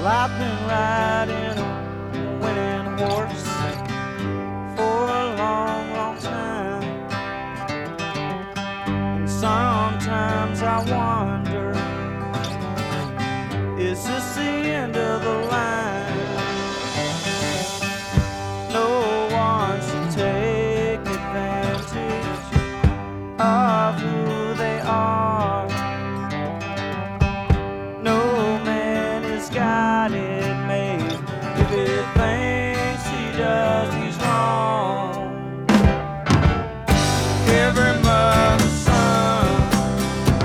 I've been riding a winning horse for a long, long time. And sometimes I wonder, is this the end of the line?